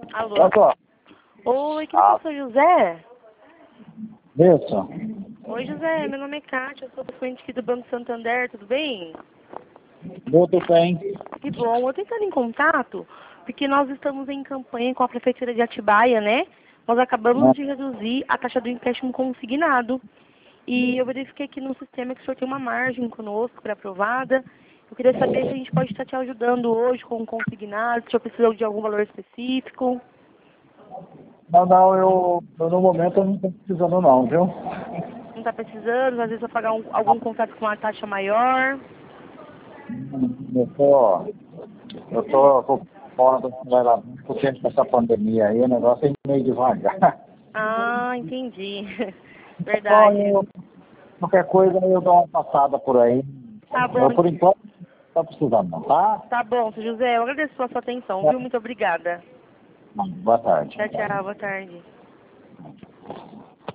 Alô? Pronto? Oi, quem é o seu José? Isso. Oi, José, meu nome é Kátia, eu sou cliente aqui do Banco Santander, tudo bem? Tudo bem. Que bom, eu tô entrando em contato, porque nós estamos em campanha com a Prefeitura de Atibaia, né? Nós acabamos de reduzir a taxa do empréstimo consignado. E eu verifiquei aqui no sistema que o senhor tem uma margem conosco para-aprovada. Eu queria saber se a gente pode estar te ajudando hoje com o consignado, se o senhor precisa de algum valor específico. Não, eu no momento eu não estou precisando não, viu? Não está precisando, às vezes vai pagar algum contrato com uma taxa maior. Eu tô com fora do porque com essa pandemia aí, o negócio é meio devagar. Ah, entendi. Só Verdade. qualquer coisa eu dou uma passada por aí. Tá bom, Eu por enquanto não estou precisando não, tá? tá bom, seu José. Eu agradeço pela sua atenção, viu? Muito obrigada. Boa tarde. Tchau, tchau. Boa tarde.